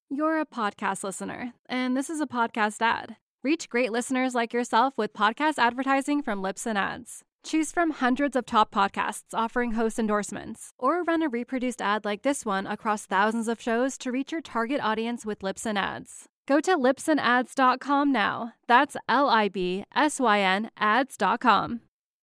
You're a podcast listener, and this is a podcast ad. Reach great listeners like yourself with podcast advertising from Libsyn Ads. Choose from hundreds of top podcasts offering host endorsements, or run a reproduced ad like this one across thousands of shows to reach your target audience with Libsyn Ads. Go to libsynads.com now. That's LIBSYN ads.com.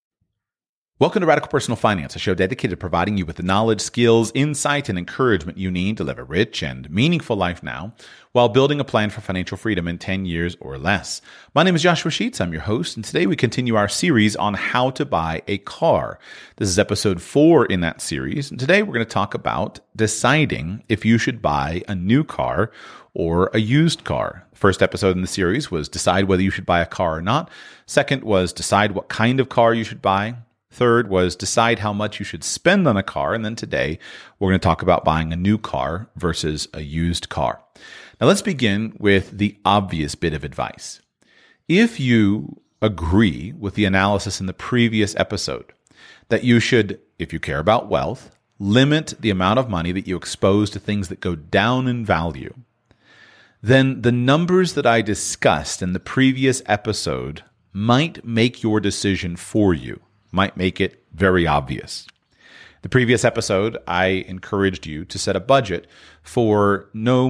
Welcome to Radical Personal Finance, a show dedicated to providing you with the knowledge, skills, insight, and encouragement you need to live a rich and meaningful life now while building a plan for financial freedom in 10 years or less. My name is Joshua Sheets. I'm your host, and today we continue our series on how to buy a car. This is episode 4 in that series, and today we're going to talk about deciding if you should buy a new car or a used car. The first episode in the series was decide whether you should buy a car or not. Second was decide what kind of car you should buy. Third was decide how much you should spend on a car. And then today, we're going to talk about buying a new car versus a used car. Now, let's begin with the obvious bit of advice. If you agree with the analysis in the previous episode that you should, if you care about wealth, limit the amount of money that you expose to things that go down in value, then the numbers that I discussed in the previous episode might make your decision for you. Might make it very obvious. The previous episode, I encouraged you to set a budget for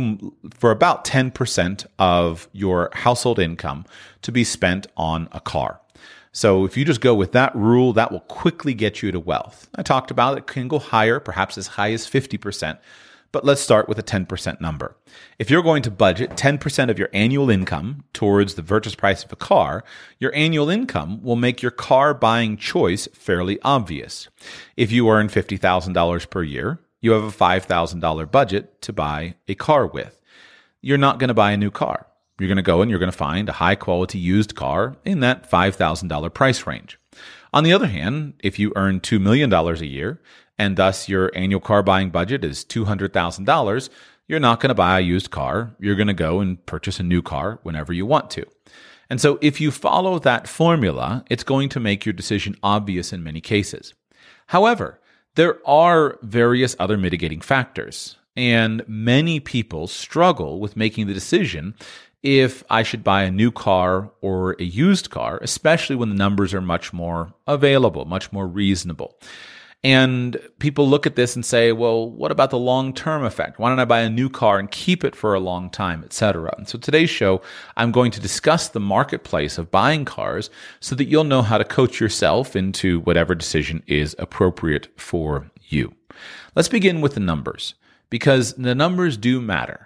about 10% of your household income to be spent on a car. So if you just go with that rule, that will quickly get you to wealth. I talked about it can go higher, perhaps as high as 50%. But let's start with a 10% number. If you're going to budget 10% of your annual income towards the purchase price of a car, your annual income will make your car buying choice fairly obvious. If you earn $50,000 per year, you have a $5,000 budget to buy a car with. You're not going to buy a new car. You're going to go and you're going to find a high-quality used car in that $5,000 price range. On the other hand, if you earn $2 million a year, and thus your annual car buying budget is $200,000, you're not going to buy a used car. You're going to go and purchase a new car whenever you want to. And so if you follow that formula, it's going to make your decision obvious in many cases. However, there are various other mitigating factors, and many people struggle with making the decision if I should buy a new car or a used car, especially when the numbers are much more available, much more reasonable. And people look at this and say, well, what about the long-term effect? Why don't I buy a new car and keep it for a long time, etc.? And so today's show, I'm going to discuss the marketplace of buying cars so that you'll know how to coach yourself into whatever decision is appropriate for you. Let's begin with the numbers, because the numbers do matter.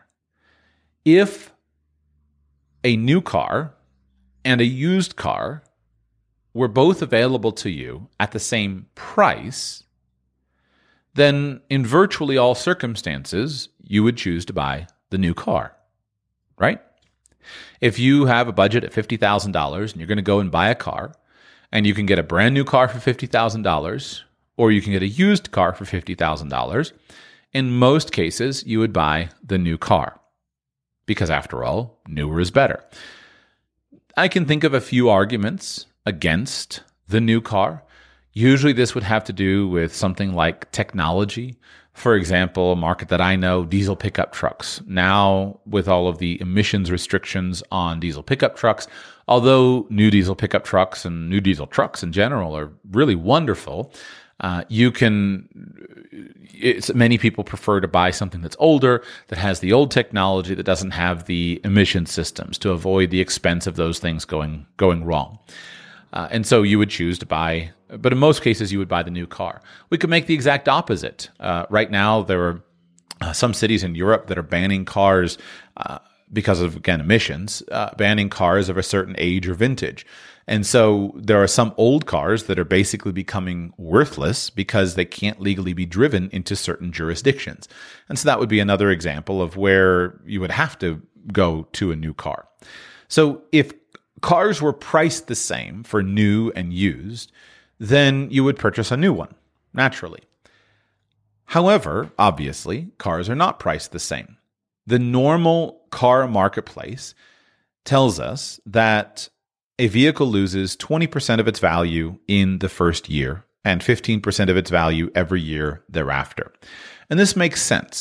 If a new car and a used car were both available to you at the same price, then in virtually all circumstances, you would choose to buy the new car, right? If you have a budget at $50,000 and you're going to go and buy a car, and you can get a brand new car for $50,000, or you can get a used car for $50,000, in most cases, you would buy the new car. Because after all, newer is better. I can think of a few arguments against the new car. Usually this would have to do with something like technology. For example, a market that I know, diesel pickup trucks. Now, with all of the emissions restrictions on diesel pickup trucks, although new diesel pickup trucks and new diesel trucks in general are really wonderful, many people prefer to buy something that's older, that has the old technology, that doesn't have the emission systems to avoid the expense of those things going wrong. And so you would choose to buy, but in most cases you would buy the new car. We could make the exact opposite. Right now there are some cities in Europe that are banning cars because of, again, emissions, banning cars of a certain age or vintage. And so there are some old cars that are basically becoming worthless because they can't legally be driven into certain jurisdictions. And so that would be another example of where you would have to go to a new car. So if cars were priced the same for new and used, then you would purchase a new one, naturally. However, obviously, cars are not priced the same. The normal car marketplace tells us that a vehicle loses 20% of its value in the first year and 15% of its value every year thereafter. And this makes sense.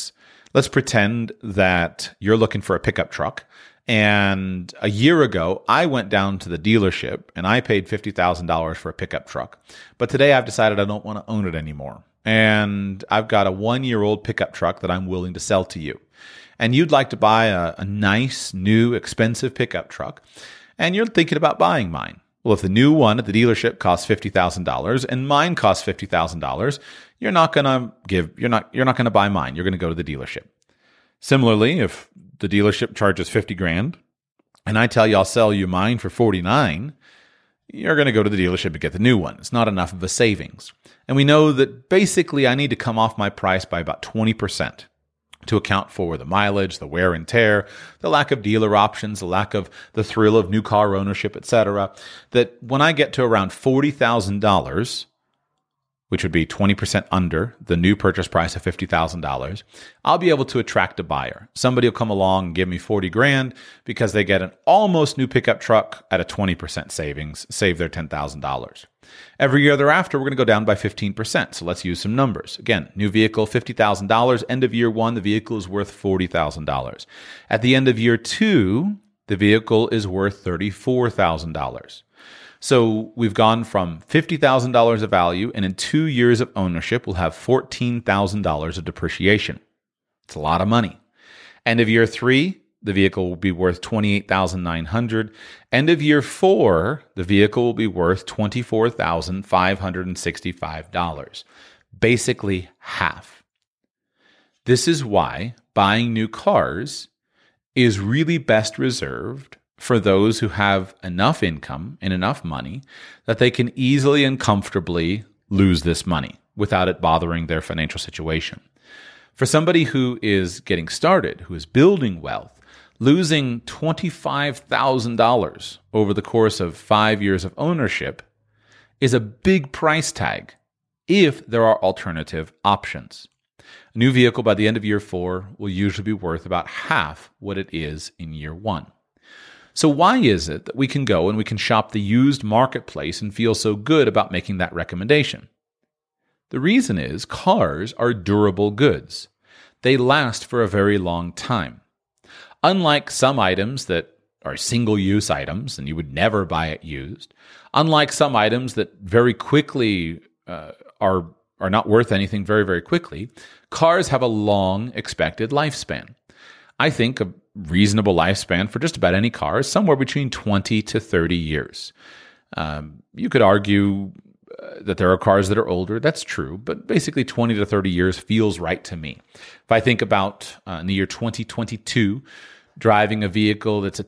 Let's pretend that you're looking for a pickup truck. And a year ago, I went down to the dealership and I paid $50,000 for a pickup truck. But today I've decided I don't want to own it anymore. And I've got a 1-year-old pickup truck that I'm willing to sell to you. And you'd like to buy a nice, new, expensive pickup truck. And you're thinking about buying mine. Well, if the new one at the dealership costs $50,000 and mine costs $50,000, you're not going to buy mine. You're going to go to the dealership. Similarly, if the dealership charges $50,000 and I tell you I'll sell you mine for $49,000, you're going to go to the dealership and get the new one. It's not enough of a savings. And we know that basically I need to come off my price by about 20% to account for the mileage, the wear and tear, the lack of dealer options, the lack of the thrill of new car ownership, etc. That when I get to around $40,000, which would be 20% under the new purchase price of $50,000, I'll be able to attract a buyer. Somebody will come along and give me $40,000 because they get an almost new pickup truck at a 20% savings, save their $10,000. Every year thereafter, we're going to go down by 15%. So let's use some numbers. Again, new vehicle, $50,000. End of year 1, the vehicle is worth $40,000. At the end of year 2, the vehicle is worth $34,000. So we've gone from $50,000 of value, and in 2 years of ownership, we'll have $14,000 of depreciation. It's a lot of money. End of year 3, the vehicle will be worth $28,900. End of year 4, the vehicle will be worth $24,565. Basically half. This is why buying new cars is really best reserved for those who have enough income and enough money that they can easily and comfortably lose this money without it bothering their financial situation. For somebody who is getting started, who is building wealth, losing $25,000 over the course of 5 years of ownership is a big price tag if there are alternative options. A new vehicle by the end of year 4 will usually be worth about half what it is in year 1. So why is it that we can go and we can shop the used marketplace and feel so good about making that recommendation? The reason is cars are durable goods. They last for a very long time. Unlike some items that are single-use items and you would never buy it used, unlike some items that very quickly are not worth anything very, very quickly, cars have a long expected lifespan. I think a reasonable lifespan for just about any car is somewhere between 20 to 30 years. You could argue that there are cars that are older. That's true, but basically 20 to 30 years feels right to me. If I think about in the year 2022, driving a vehicle that's a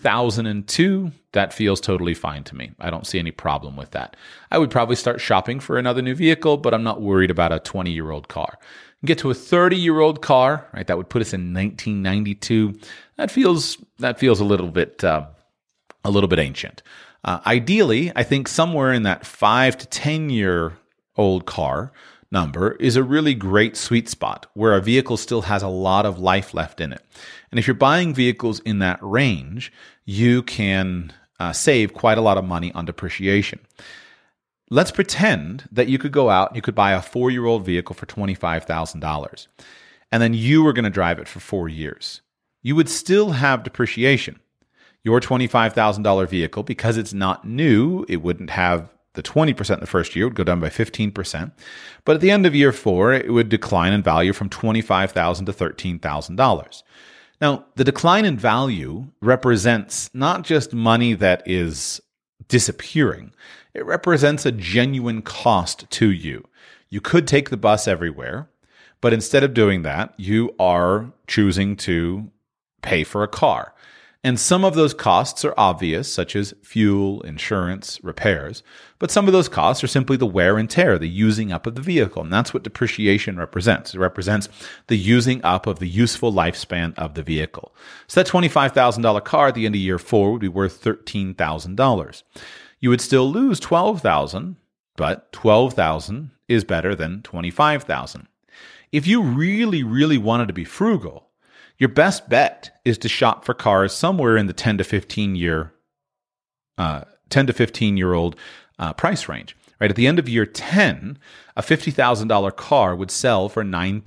2002, that feels totally fine to me. I don't see any problem with that. I would probably start shopping for another new vehicle, but I'm not worried about a 20-year-old car. Get to a 30-year-old car, right? That would put us in 1992. That feels a little bit ancient. Ideally, I think somewhere in that 5 to 10-year-old car number is a really great sweet spot where a vehicle still has a lot of life left in it. And if you're buying vehicles in that range, you can save quite a lot of money on depreciation. Let's pretend that you could go out and you could buy a 4-year-old vehicle for $25,000, and then you were going to drive it for 4 years. You would still have depreciation. Your $25,000 vehicle, because it's not new, it wouldn't have the 20% the first year, it would go down by 15%. But at the end of year 4, it would decline in value from $25,000 to $13,000. Now, the decline in value represents not just money that is disappearing. It represents a genuine cost to you. You could take the bus everywhere, but instead of doing that, you are choosing to pay for a car. And some of those costs are obvious, such as fuel, insurance, repairs. But some of those costs are simply the wear and tear, the using up of the vehicle. And that's what depreciation represents. It represents the using up of the useful lifespan of the vehicle. So that $25,000 car at the end of year 4 would be worth $13,000. You would still lose $12,000, but $12,000 is better than $25,000. If you really, really wanted to be frugal, your best bet is to shop for cars somewhere in the 10 to 15 year old price range. right? At the end of year 10, a $50,000 car would sell for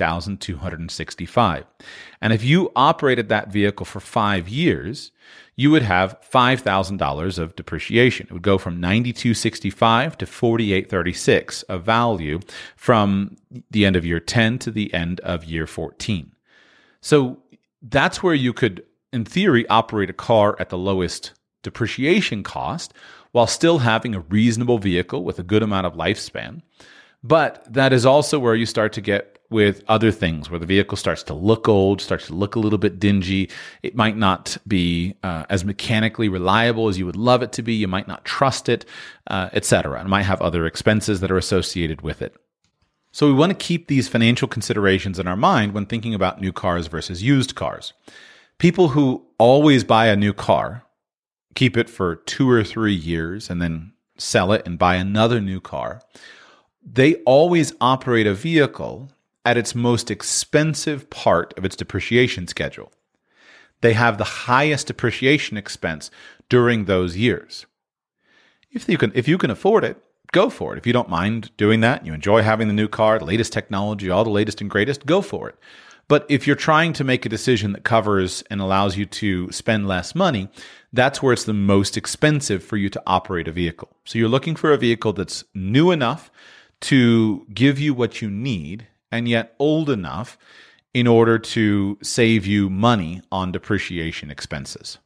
$9,265. And if you operated that vehicle for 5 years, you would have $5,000 of depreciation. It would go from $92.65 to $48.36 of value from the end of year 10 to the end of year 14. So that's where you could, in theory, operate a car at the lowest depreciation cost while still having a reasonable vehicle with a good amount of lifespan. But that is also where you start to get with other things, where the vehicle starts to look old, starts to look a little bit dingy. It might not be as mechanically reliable as you would love it to be. You might not trust it, etc. It might have other expenses that are associated with it. So we want to keep these financial considerations in our mind when thinking about new cars versus used cars. People who always buy a new car, keep it for 2 or 3 years, and then sell it and buy another new car, they always operate a vehicle at its most expensive part of its depreciation schedule. They have the highest depreciation expense during those years. If you can afford it, go for it. If you don't mind doing that, you enjoy having the new car, the latest technology, all the latest and greatest, go for it. But if you're trying to make a decision that covers and allows you to spend less money, that's where it's the most expensive for you to operate a vehicle. So you're looking for a vehicle that's new enough to give you what you need and yet old enough in order to save you money on depreciation expenses.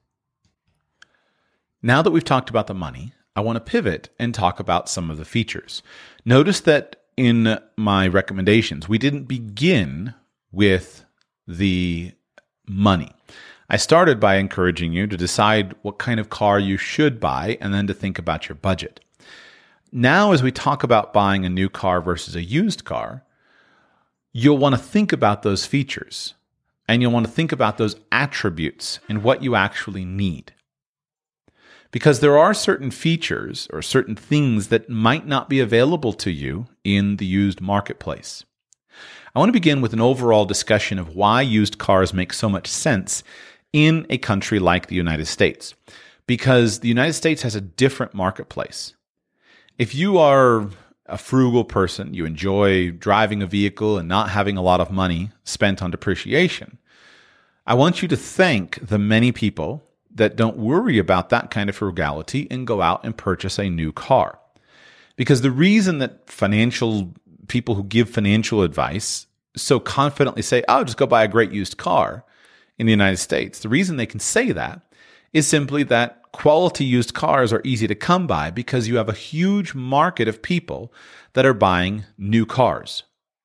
Now that we've talked about the money, I want to pivot and talk about some of the features. Notice that in my recommendations, we didn't begin with the money. I started by encouraging you to decide what kind of car you should buy and then to think about your budget. Now, as we talk about buying a new car versus a used car, you'll want to think about those features and you'll want to think about those attributes and what you actually need. Because there are certain features or certain things that might not be available to you in the used marketplace. I want to begin with an overall discussion of why used cars make so much sense in a country like the United States. Because the United States has a different marketplace. If you are a frugal person, you enjoy driving a vehicle and not having a lot of money spent on depreciation, I want you to thank the many people that don't worry about that kind of frugality and go out and purchase a new car. Because the reason that financial people who give financial advice so confidently say, oh, just go buy a great used car in the United States, the reason they can say that is simply that quality used cars are easy to come by because you have a huge market of people that are buying new cars.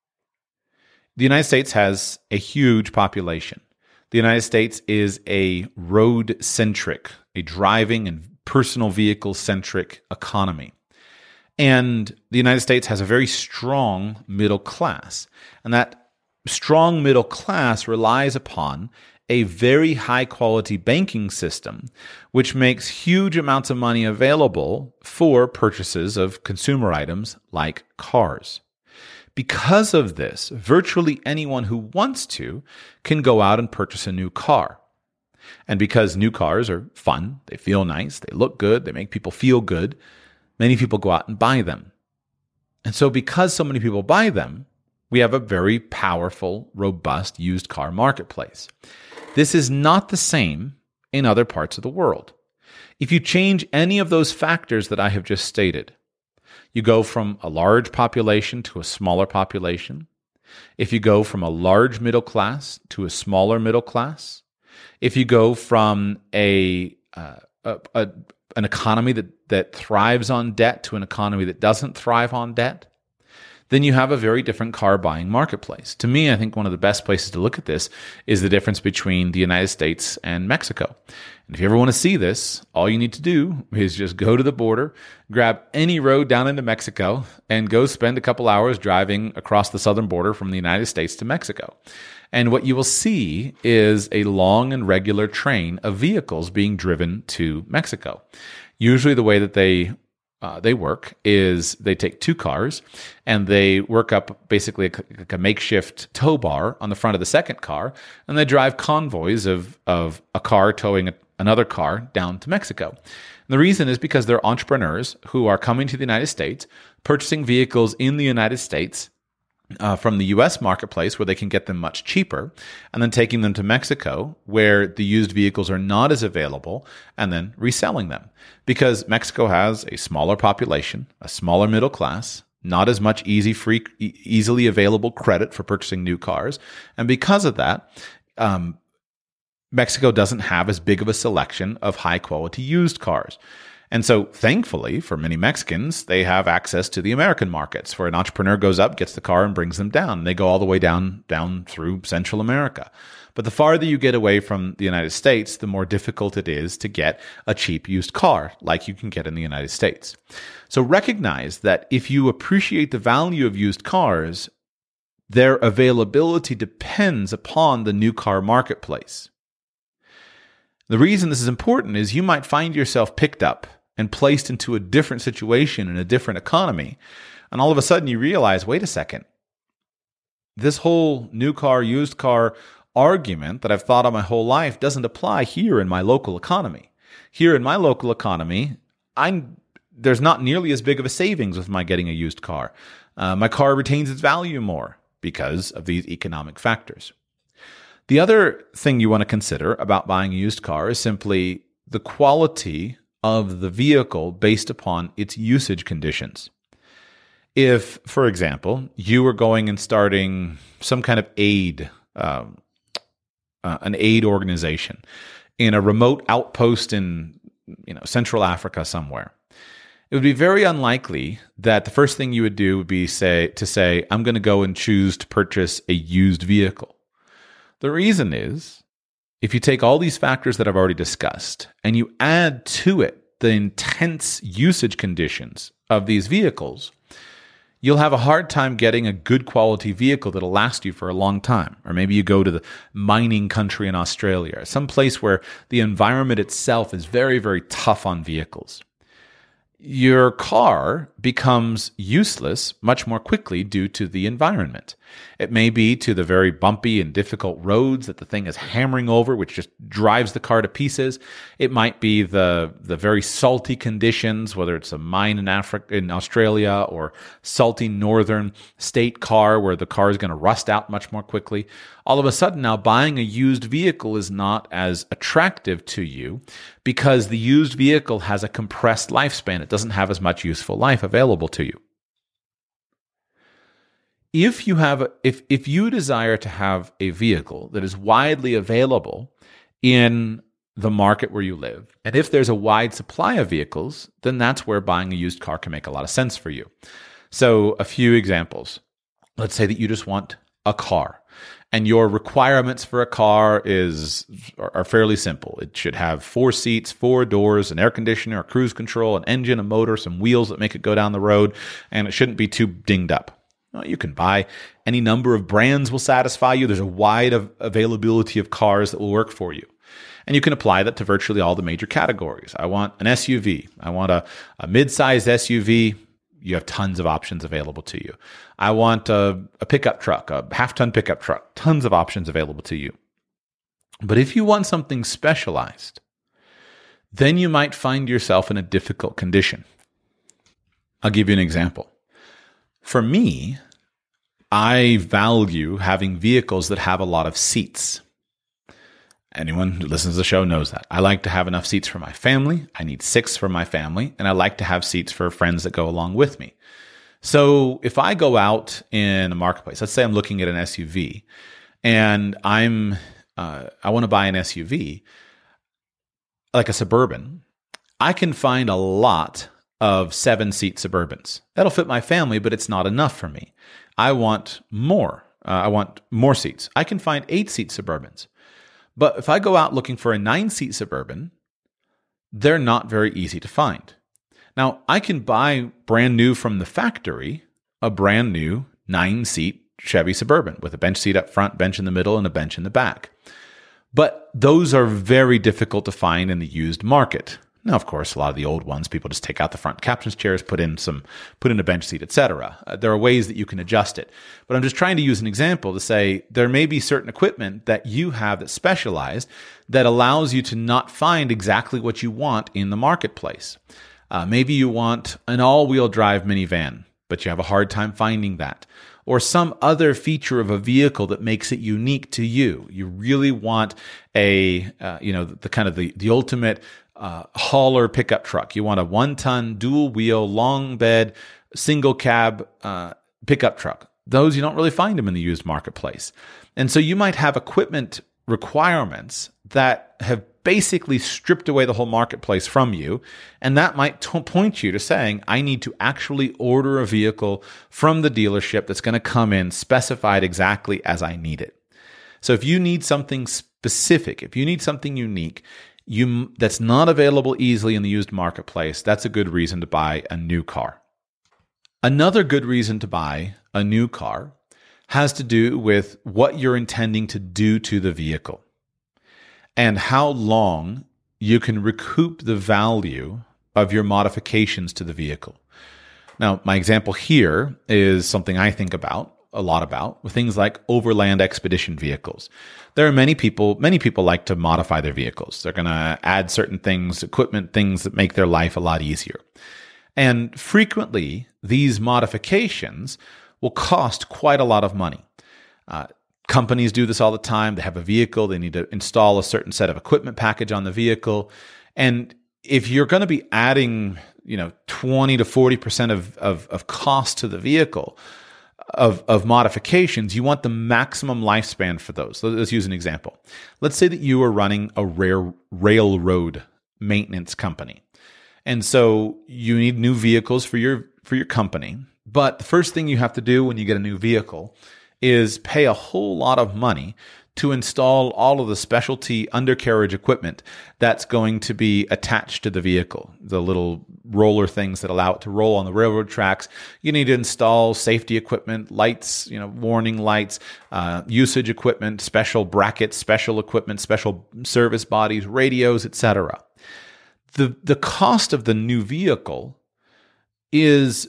The United States has a huge population. The United States is a road-centric, a driving and personal vehicle-centric economy. And the United States has a very strong middle class. And that strong middle class relies upon a very high-quality banking system, which makes huge amounts of money available for purchases of consumer items like cars. Because of this, virtually anyone who wants to can go out and purchase a new car. And because new cars are fun, they feel nice, they look good, they make people feel good, many people go out and buy them. And so because so many people buy them, we have a very powerful, robust used car marketplace. This is not the same in other parts of the world. If you change any of those factors that I have just stated, you go from a large population to a smaller population. If you go from a large middle class to a smaller middle class, if you go from an economy that thrives on debt to an economy that doesn't thrive on debt, then you have a very different car buying marketplace. To me, I think one of the best places to look at this is the difference between the United States and Mexico. And if you ever want to see this, all you need to do is just go to the border, grab any road down into Mexico, and go spend a couple hours driving across the southern border from the United States to Mexico. And what you will see is a long and regular train of vehicles being driven to Mexico. Usually the way that they work is they take two cars and they work up basically a makeshift tow bar on the front of the second car, and they drive convoys of a car towing another car down to Mexico. And the reason is because they're entrepreneurs who are coming to the United States, purchasing vehicles in the United States from the U.S. marketplace where they can get them much cheaper, and then taking them to Mexico where the used vehicles are not as available, and then reselling them. Because Mexico has a smaller population, a smaller middle class, not as much easily available credit for purchasing new cars. And because of that, Mexico doesn't have as big of a selection of high quality used cars. And so thankfully for many Mexicans, they have access to the American markets where an entrepreneur goes up, gets the car and brings them down. And they go all the way down through Central America. But the farther you get away from the United States, the more difficult it is to get a cheap used car like you can get in the United States. So recognize that if you appreciate the value of used cars, their availability depends upon the new car marketplace. The reason this is important is you might find yourself picked up and placed into a different situation in a different economy, and all of a sudden you realize, wait a second, this whole new car, used car argument that I've thought of my whole life doesn't apply here in my local economy. Here in my local economy, there's not nearly as big of a savings with my getting a used car. My car retains its value more because of these economic factors. The other thing you want to consider about buying a used car is simply the quality of the vehicle based upon its usage conditions. If, for example, you were going and starting some kind of an aid organization in a remote outpost in Central Africa somewhere, it would be very unlikely that the first thing you would do would be to say, I'm going to go and choose to purchase a used vehicle. The reason is, if you take all these factors that I've already discussed and you add to it the intense usage conditions of these vehicles, you'll have a hard time getting a good quality vehicle that'll last you for a long time. Or maybe you go to the mining country in Australia, some place where the environment itself is very, very tough on vehicles. Your car becomes useless much more quickly due to the environment. It may be to the very bumpy and difficult roads that the thing is hammering over, which just drives the car to pieces. It might be the very salty conditions, whether it's a mine in Australia or salty northern state car where the car is going to rust out much more quickly. All of a sudden now buying a used vehicle is not as attractive to you because the used vehicle has a compressed lifespan. It doesn't have as much useful life available to you. If you desire to have a vehicle that is widely available in the market where you live, and if there's a wide supply of vehicles, then that's where buying a used car can make a lot of sense for you. So a few examples. Let's say that you just want a car, and your requirements for a car are fairly simple. It should have 4 seats, 4 doors, an air conditioner, a cruise control, an engine, a motor, some wheels that make it go down the road, and it shouldn't be too dinged up. Well, you can buy any number of brands will satisfy you. There's a wide availability of cars that will work for you. And you can apply that to virtually all the major categories. I want an SUV. I want a mid-sized SUV. You have tons of options available to you. I want a pickup truck, a half-ton pickup truck. Tons of options available to you. But if you want something specialized, then you might find yourself in a difficult condition. I'll give you an example. For me, I value having vehicles that have a lot of seats. Anyone who listens to the show knows that. I like to have enough seats for my family. I need 6 for my family, and I like to have seats for friends that go along with me. So if I go out in a marketplace, let's say I'm looking at an SUV, and I want to buy an SUV, like a Suburban, I can find a lot of 7-seat Suburbans. That'll fit my family, but it's not enough for me. I want more. I want more seats. I can find 8-seat Suburbans. But if I go out looking for a 9-seat Suburban, they're not very easy to find. Now, I can buy brand new from the factory, a brand new 9-seat Chevy Suburban with a bench seat up front, bench in the middle, and a bench in the back. But those are very difficult to find in the used market. Now, of course, a lot of the old ones, people just take out the front captain's chairs, put in a bench seat, etc. There are ways that you can adjust it. But I'm just trying to use an example to say there may be certain equipment that you have that's specialized that allows you to not find exactly what you want in the marketplace. Maybe you want an all-wheel drive minivan but you have a hard time finding that. Or some other feature of a vehicle that makes it unique to you. You really want the ultimate hauler pickup truck. You want a 1-ton, dual wheel, long bed, single cab pickup truck. Those, you don't really find them in the used marketplace. And so you might have equipment requirements that have basically stripped away the whole marketplace from you. And that might point you to saying, I need to actually order a vehicle from the dealership that's going to come in specified exactly as I need it. So if you need something specific, if you need something unique, that's not available easily in the used marketplace, that's a good reason to buy a new car. Another good reason to buy a new car has to do with what you're intending to do to the vehicle and how long you can recoup the value of your modifications to the vehicle. Now, my example here is something I think a lot about, with things like overland expedition vehicles. There are many people like to modify their vehicles. They're going to add certain things, equipment, things that make their life a lot easier. And frequently, these modifications will cost quite a lot of money. Companies do this all the time. They have a vehicle. They need to install a certain set of equipment package on the vehicle. And if you're going to be adding, 20 to 40% of cost to the vehicle of modifications, you want the maximum lifespan for those. So let's use an example. Let's say that you are running a railroad maintenance company. And so you need new vehicles for your company. But the first thing you have to do when you get a new vehicle is pay a whole lot of money to install all of the specialty undercarriage equipment that's going to be attached to the vehicle. The little roller things that allow it to roll on the railroad tracks. You need to install safety equipment, lights, warning lights, usage equipment, special brackets, special equipment, special service bodies, radios, etc. The cost of the new vehicle is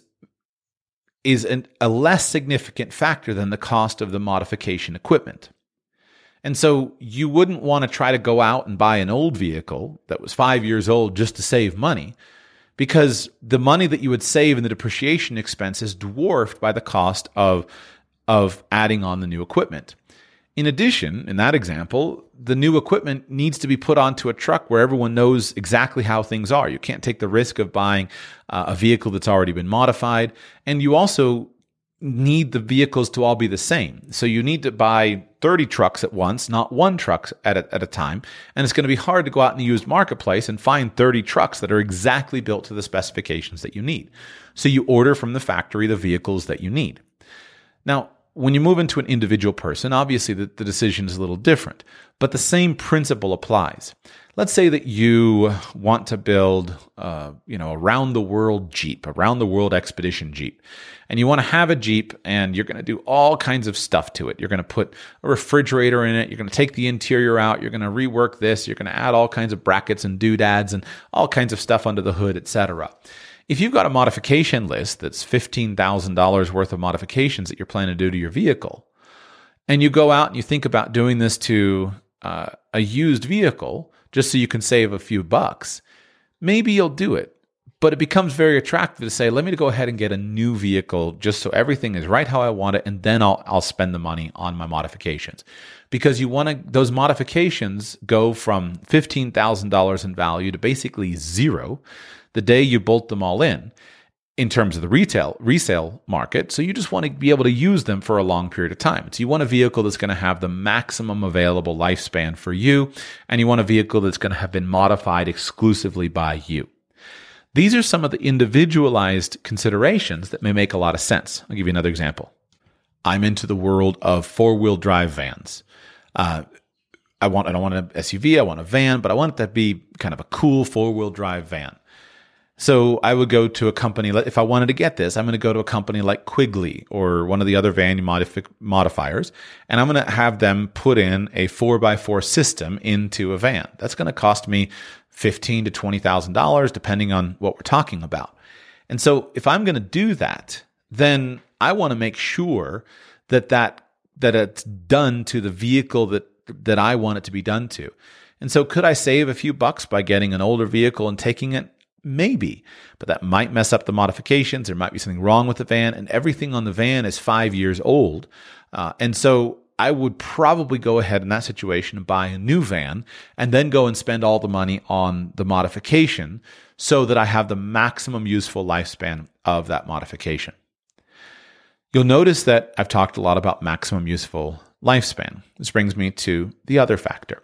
a less significant factor than the cost of the modification equipment. And so you wouldn't want to try to go out and buy an old vehicle that was 5 years old just to save money, because the money that you would save in the depreciation expense is dwarfed by the cost of adding on the new equipment. In addition, in that example, the new equipment needs to be put onto a truck where everyone knows exactly how things are. You can't take the risk of buying a vehicle that's already been modified. And you also need the vehicles to all be the same. So you need to buy 30 trucks at once, not one truck at a time. And it's going to be hard to go out in the used marketplace and find 30 trucks that are exactly built to the specifications that you need. So you order from the factory the vehicles that you need. Now, when you move into an individual person, obviously the decision is a little different, but the same principle applies. Let's say that you want to build, a round-the-world Jeep, a round-the-world expedition Jeep, and you want to have a Jeep, and you're going to do all kinds of stuff to it. You're going to put a refrigerator in it. You're going to take the interior out. You're going to rework this. You're going to add all kinds of brackets and doodads and all kinds of stuff under the hood, etc. If you've got a modification list that's $15,000 worth of modifications that you're planning to do to your vehicle, and you go out and you think about doing this to a used vehicle just so you can save a few bucks, maybe you'll do it. But it becomes very attractive to say, let me go ahead and get a new vehicle just so everything is right how I want it, and then I'll spend the money on my modifications. Because those modifications go from $15,000 in value to basically zero the day you bolt them all in terms of the resale market. So you just want to be able to use them for a long period of time. So you want a vehicle that's going to have the maximum available lifespan for you, and you want a vehicle that's going to have been modified exclusively by you. These are some of the individualized considerations that may make a lot of sense. I'll give you another example. I'm into the world of four-wheel drive vans. I don't want an SUV, I want a van, but I want it to be kind of a cool four-wheel drive van. So I would go to a company, if I wanted to get this, I'm going to go to a company like Quigley or one of the other van modifiers, and I'm going to have them put in a 4x4 system into a van. That's going to cost me $15,000 to $20,000, depending on what we're talking about. And so if I'm going to do that, then I want to make sure that it's done to the vehicle that I want it to be done to. And so could I save a few bucks by getting an older vehicle and taking it? Maybe, but that might mess up the modifications. There might be something wrong with the van, and everything on the van is 5 years old. And so I would probably go ahead in that situation and buy a new van and then go and spend all the money on the modification so that I have the maximum useful lifespan of that modification. You'll notice that I've talked a lot about maximum useful lifespan. This brings me to the other factor.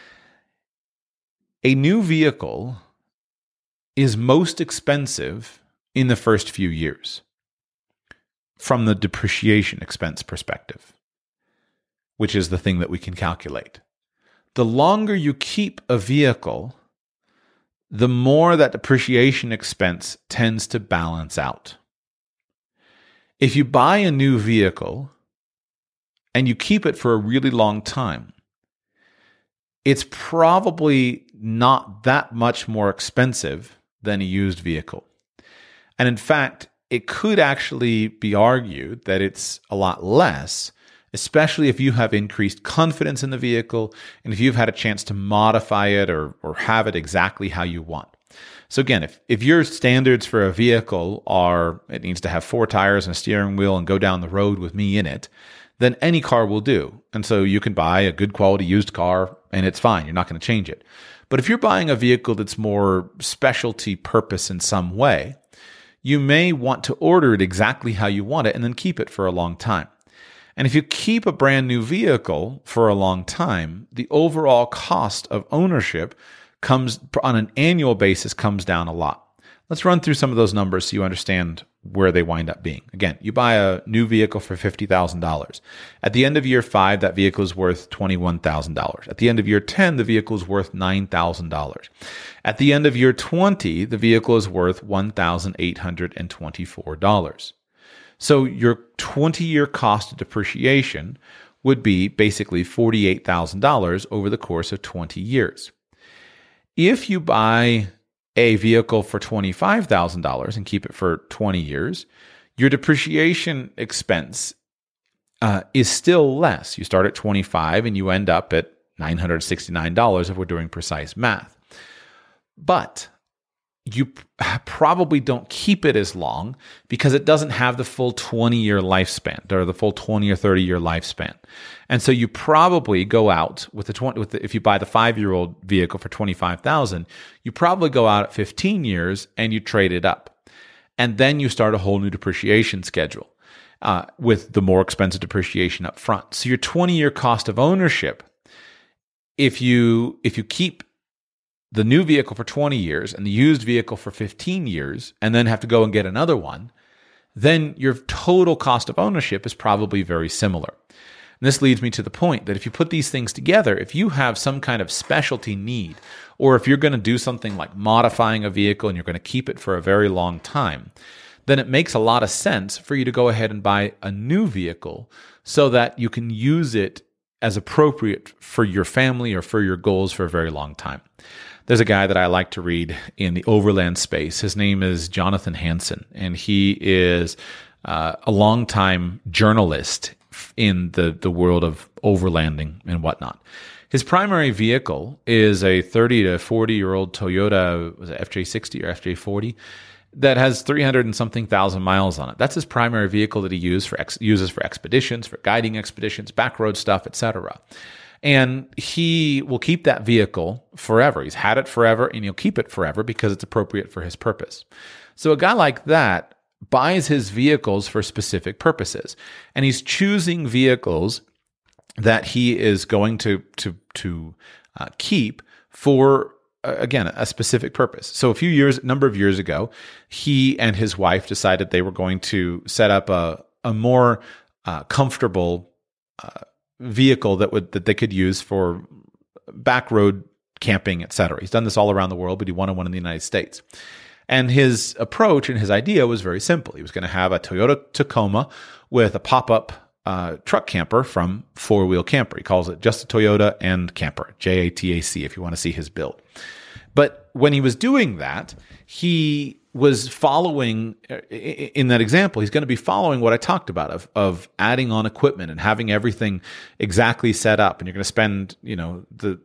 A new vehicle is most expensive in the first few years from the depreciation expense perspective, which is the thing that we can calculate. The longer you keep a vehicle, the more that depreciation expense tends to balance out. If you buy a new vehicle and you keep it for a really long time, it's probably not that much more expensive than a used vehicle. And in fact, it could actually be argued that it's a lot less, especially if you have increased confidence in the vehicle and if you've had a chance to modify it or have it exactly how you want. So again, if your standards for a vehicle are it needs to have 4 tires and a steering wheel and go down the road with me in it, then any car will do. And so you can buy a good quality used car and it's fine. You're not going to change it. But if you're buying a vehicle that's more specialty purpose in some way, you may want to order it exactly how you want it and then keep it for a long time. And if you keep a brand new vehicle for a long time, the overall cost of ownership comes on an annual basis comes down a lot. Let's run through some of those numbers so you understand where they wind up being. Again, you buy a new vehicle for $50,000. At the end of year 5, that vehicle is worth $21,000. At the end of year 10, the vehicle is worth $9,000. At the end of year 20, the vehicle is worth $1,824. So your 20-year cost of depreciation would be basically $48,000 over the course of 20 years. If you buy a vehicle for $25,000 and keep it for 20 years, your depreciation expense is still less. You start at 25 and you end up at $969 if we're doing precise math. But you probably don't keep it as long because it doesn't have the full 20-year lifespan or the full 20 or 30-year lifespan. And so you probably go out if you buy the 5-year-old vehicle for $25,000, you probably go out at 15 years and you trade it up. And then you start a whole new depreciation schedule with the more expensive depreciation up front. So your 20-year cost of ownership, if you keep the new vehicle for 20 years and the used vehicle for 15 years and then have to go and get another one, then your total cost of ownership is probably very similar. And this leads me to the point that if you put these things together, if you have some kind of specialty need, or if you're going to do something like modifying a vehicle and you're going to keep it for a very long time, then it makes a lot of sense for you to go ahead and buy a new vehicle so that you can use it as appropriate for your family or for your goals for a very long time. There's a guy that I like to read in the overland space. His name is Jonathan Hansen, and he is a longtime journalist in the world of overlanding and whatnot. His primary vehicle is a 30 to 40-year-old Toyota, was it FJ60 or FJ40, that has 300 and something thousand miles on it. That's his primary vehicle that he uses for expeditions, for guiding expeditions, backroad stuff, etc. And he will keep that vehicle forever. He's had it forever, and he'll keep it forever because it's appropriate for his purpose. So a guy like that buys his vehicles for specific purposes, and he's choosing vehicles that he is going to keep for, again, a specific purpose. So a number of years ago, he and his wife decided they were going to set up a more comfortable vehicle that they could use for back road camping, etc. He's done this all around the world, but he wanted one in the United States. And his approach and his idea was very simple. He was going to have a Toyota Tacoma with a pop-up truck camper from 4-Wheel Camper. He calls it just a Toyota and camper, JATAC, if you want to see his build. But when he was doing that, he was following, in that example, he's going to be following what I talked about of adding on equipment and having everything exactly set up. And you're going to spend, the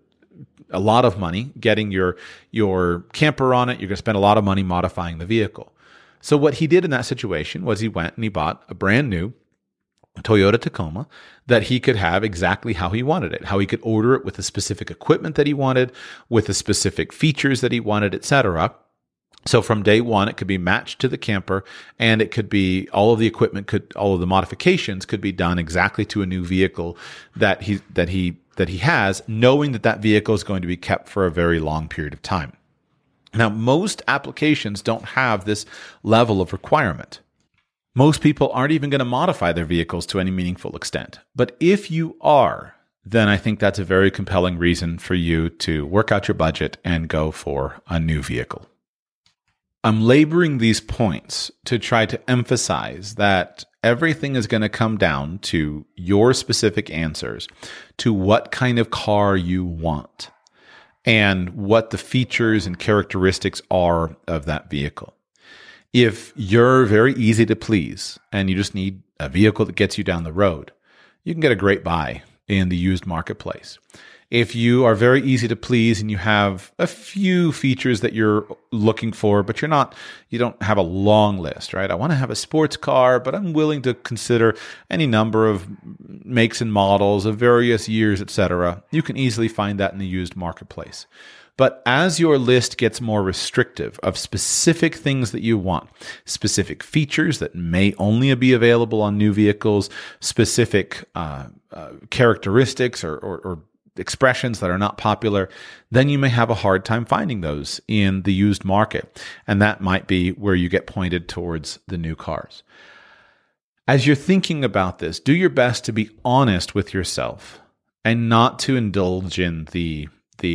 a lot of money getting your camper on it. You're going to spend a lot of money modifying the vehicle. So what he did in that situation was he went and he bought a brand new Toyota Tacoma that he could have exactly how he wanted it, how he could order it with the specific equipment that he wanted, with the specific features that he wanted, etc. So from day one, it could be matched to the camper, and it could be all of the modifications could be done exactly to a new vehicle that he has, knowing that vehicle is going to be kept for a very long period of time. Now, most applications don't have this level of requirement. Most people aren't even going to modify their vehicles to any meaningful extent. But if you are, then I think that's a very compelling reason for you to work out your budget and go for a new vehicle. I'm laboring these points to try to emphasize that everything is going to come down to your specific answers to what kind of car you want and what the features and characteristics are of that vehicle. If you're very easy to please and you just need a vehicle that gets you down the road, you can get a great buy in the used marketplace. If you are very easy to please and you have a few features that you're looking for, but you don't have a long list, right? I want to have a sports car, but I'm willing to consider any number of makes and models of various years, etc. You can easily find that in the used marketplace. But as your list gets more restrictive of specific things that you want, specific features that may only be available on new vehicles, specific characteristics or expressions that are not popular, then you may have a hard time finding those in the used market. And that might be where you get pointed towards the new cars. As you're thinking about this, do your best to be honest with yourself and not to indulge in the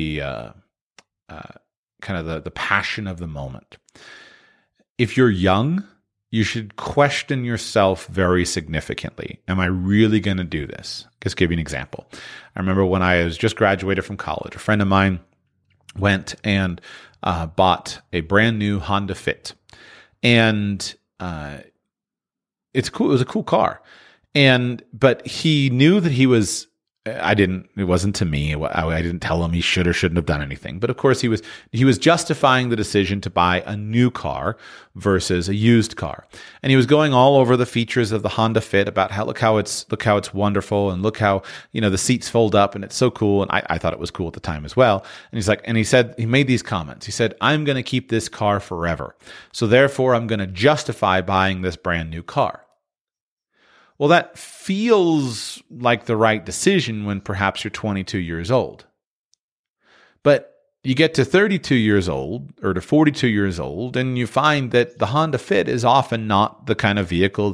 passion of the moment. If you're young, you should question yourself very significantly. Am I really going to do this? Just give you an example. I remember when I was just graduated from college, a friend of mine went and bought a brand new Honda Fit. And it's cool. It was a cool car. But he knew that it wasn't to me. I didn't tell him he should or shouldn't have done anything. But of course, he was justifying the decision to buy a new car versus a used car. And he was going all over the features of the Honda Fit about look how it's wonderful, and look how, the seats fold up and it's so cool. And I thought it was cool at the time as well. And he made these comments. He said, "I'm going to keep this car forever. So therefore, I'm going to justify buying this brand new car." Well, that feels like the right decision when perhaps you're 22 years old. But you get to 32 years old or to 42 years old, and you find that the Honda Fit is often not the kind of vehicle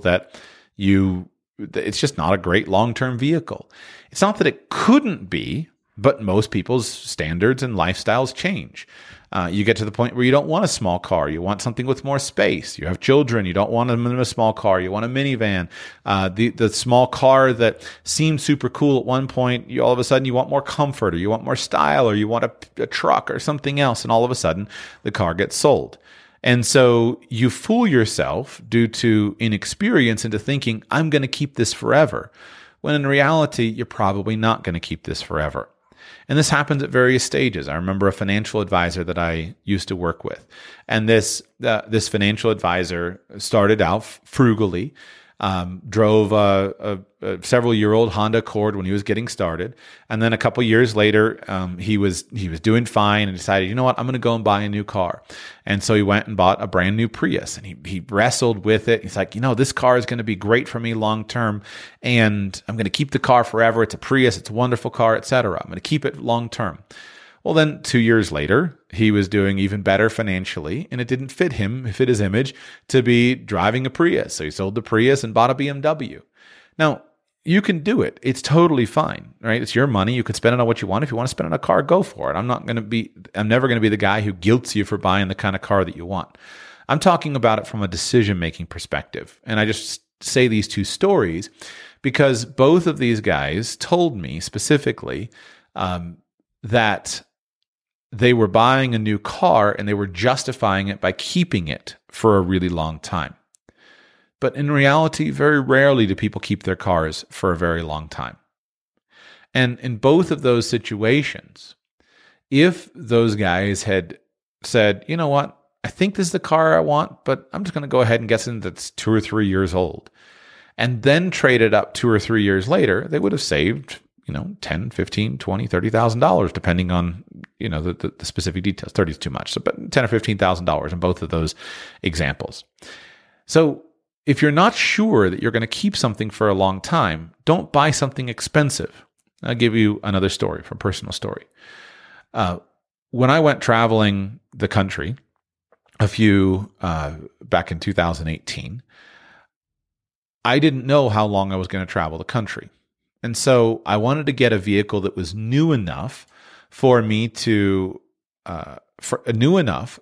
it's just not a great long-term vehicle. It's not that it couldn't be, but most people's standards and lifestyles change. You get to the point where you don't want a small car. You want something with more space. You have children. You don't want them in a small car. You want a minivan. The small car that seemed super cool at one point, all of a sudden you want more comfort, or you want more style, or you want a truck or something else. And all of a sudden the car gets sold. And so you fool yourself due to inexperience into thinking, I'm going to keep this forever. When in reality, you're probably not going to keep this forever. And this happens at various stages. I remember a financial advisor that I used to work with. And this financial advisor started out frugally, drove a several-year-old Honda Accord when he was getting started. And then a couple years later, he was doing fine and decided, you know what, I'm going to go and buy a new car. And so he went and bought a brand new Prius, and he wrestled with it. He's like, this car is going to be great for me long-term, and I'm going to keep the car forever. It's a Prius. It's a wonderful car, etc. I'm going to keep it long-term. Well, then 2 years later, he was doing even better financially, and it didn't fit his image to be driving a Prius. So he sold the Prius and bought a BMW. Now, you can do it. It's totally fine, right? It's your money. You can spend it on what you want. If you want to spend it on a car, go for it. I'm never going to be the guy who guilts you for buying the kind of car that you want. I'm talking about it from a decision-making perspective. And I just say these two stories because both of these guys told me specifically that they were buying a new car and they were justifying it by keeping it for a really long time. But in reality, very rarely do people keep their cars for a very long time. And in both of those situations, If those guys had said, you know what, I think this is the car I want, but I'm just going to go ahead and get something that's 2 or 3 years old, and then traded up 2 or 3 years later, they would have saved, $10, $15, $20, $30,000, depending on, the specific details. 30 is too much, so but $10 or $15,000 in both of those examples. So if you're not sure that you're going to keep something for a long time, don't buy something expensive. I'll give you another story from personal story. When I went traveling the country back in 2018, I didn't know how long I was going to travel the country. And so I wanted to get a vehicle that was new enough for me to do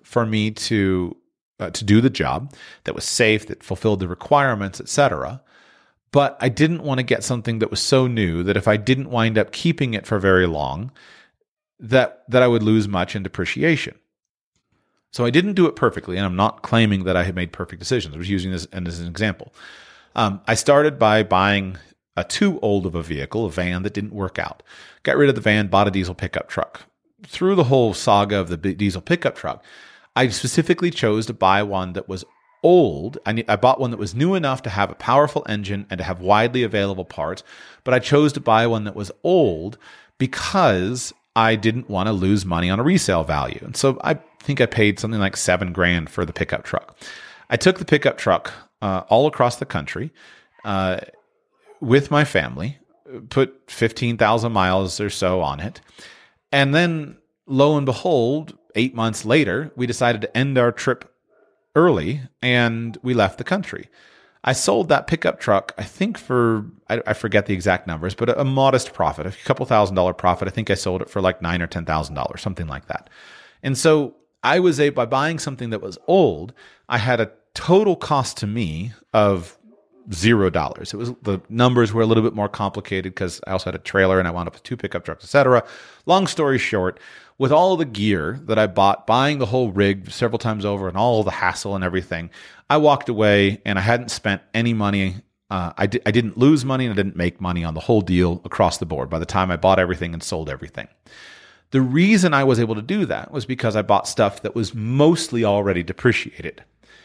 the job, that was safe, that fulfilled the requirements, etc. But I didn't want to get something that was so new that if I didn't wind up keeping it for very long, that I would lose much in depreciation. So I didn't do it perfectly, and I'm not claiming that I had made perfect decisions. I was using this as an example. I started by buying a too old of a vehicle, a van that didn't work out. Got rid of the van, bought a diesel pickup truck. Through the whole saga of the diesel pickup truck, I specifically chose to buy one that was old. I bought one that was new enough to have a powerful engine and to have widely available parts, but I chose to buy one that was old because I didn't want to lose money on a resale value. And so I think I paid something like $7,000 for the pickup truck. I took the pickup truck all across the country with my family, put 15,000 miles or so on it. And then lo and behold, 8 months later, we decided to end our trip early and we left the country. I sold that pickup truck, I think for, I forget the exact numbers, but a modest profit, a couple $1,000 profit. I think I sold it for like $9,000 or $10,000, something like that. And so I was by buying something that was old, I had a total cost to me of $0. It was, the numbers were a little bit more complicated because I also had a trailer and I wound up with 2 pickup trucks, etc. Long story short, with all the gear that I bought, buying the whole rig several times over and all the hassle and everything, I walked away and I hadn't spent any money. I didn't lose money and I didn't make money on the whole deal across the board by the time I bought everything and sold everything. The reason I was able to do that was because I bought stuff that was mostly already depreciated.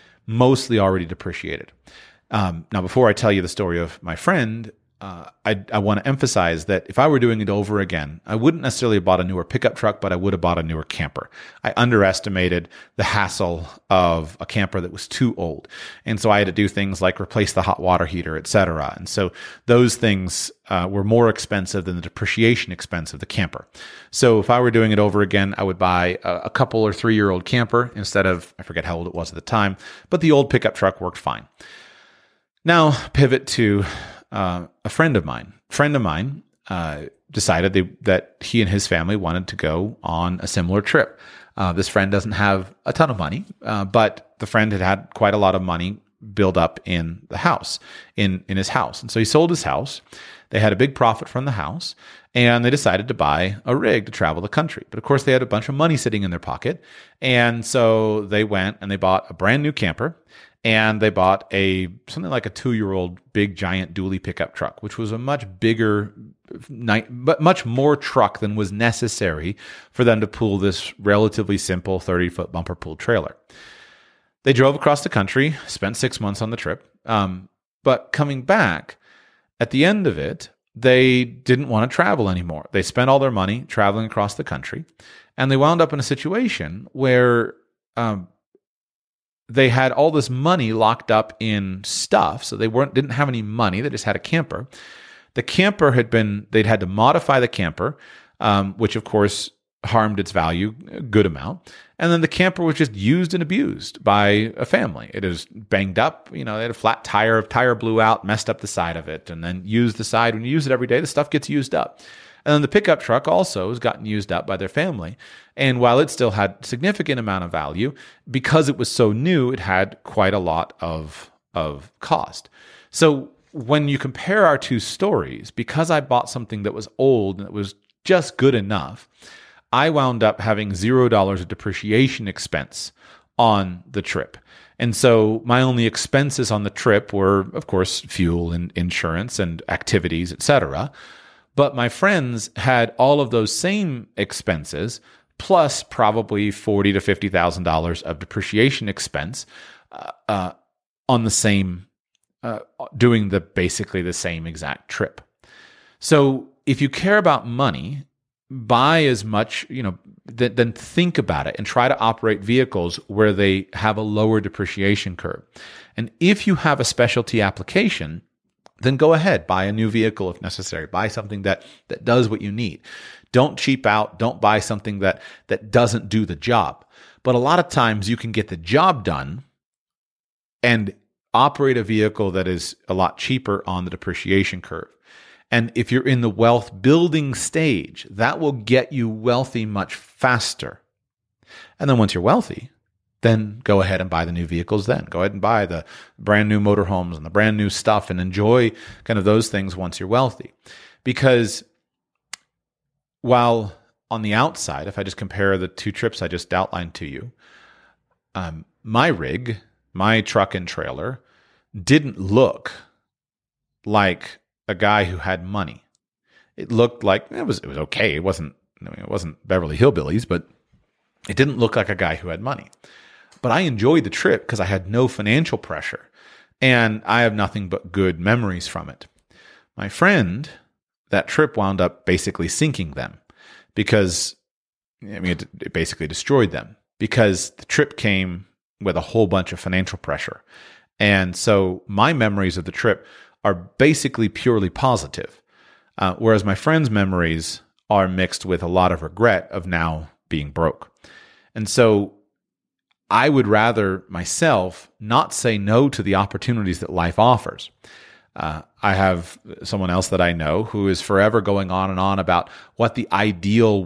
Now, before I tell you the story of my friend, I want to emphasize that if I were doing it over again, I wouldn't necessarily have bought a newer pickup truck, but I would have bought a newer camper. I underestimated the hassle of a camper that was too old. And so I had to do things like replace the hot water heater, etc. And so those things were more expensive than the depreciation expense of the camper. So if I were doing it over again, I would buy a couple or 3-year-old camper instead of, I forget how old it was at the time, but the old pickup truck worked fine. Now, pivot to a friend of mine. Decided that he and his family wanted to go on a similar trip. This friend doesn't have a ton of money, but the friend had quite a lot of money built up in the house, in his house. And so he sold his house. They had a big profit from the house, and they decided to buy a rig to travel the country. But of course, they had a bunch of money sitting in their pocket. And so they went and they bought a brand new camper. And they bought something like a 2-year-old big giant dually pickup truck, which was a much bigger, but much more truck than was necessary for them to pull this relatively simple 30-foot bumper pull trailer. They drove across the country, spent 6 months on the trip. But coming back, at the end of it, they didn't want to travel anymore. They spent all their money traveling across the country, and they wound up in a situation where they had all this money locked up in stuff, so they didn't have any money. They just had a camper. The camper they'd had to modify the camper, which of course harmed its value a good amount. And then the camper was just used and abused by a family. It was banged up. They had a flat tire blew out, messed up the side of it, and then used the side. When you use it every day, the stuff gets used up. And then the pickup truck also has gotten used up by their family. And while it still had significant amount of value, because it was so new, it had quite a lot of cost. So when you compare our two stories, because I bought something that was old and it was just good enough, I wound up having $0 of depreciation expense on the trip. And so my only expenses on the trip were, of course, fuel and insurance and activities, etc. But my friends had all of those same expenses, plus probably $40,000 to $50,000 of depreciation expense on the same, doing basically the same exact trip. So if you care about money, buy as much, then think about it and try to operate vehicles where they have a lower depreciation curve. And if you have a specialty application, then go ahead, buy a new vehicle if necessary. Buy something that does what you need. Don't cheap out. Don't buy something that doesn't do the job. But a lot of times you can get the job done and operate a vehicle that is a lot cheaper on the depreciation curve. And if you're in the wealth building stage, that will get you wealthy much faster. And then once you're wealthy, then go ahead and buy the new vehicles then. Go ahead and buy the brand new motorhomes and the brand new stuff and enjoy kind of those things once you're wealthy. Because while on the outside, if I just compare the two trips I just outlined to you, my rig, my truck and trailer didn't look like a guy who had money. It looked like it was okay. It wasn't Beverly Hillbillies, but it didn't look like a guy who had money. But I enjoyed the trip because I had no financial pressure, and I have nothing but good memories from it. My friend, that trip wound up basically sinking them because it basically destroyed them because the trip came with a whole bunch of financial pressure. And so my memories of the trip are basically purely positive, whereas my friend's memories are mixed with a lot of regret of now being broke. And so I would rather myself not say no to the opportunities that life offers. I have someone else that I know who is forever going on and on about what the ideal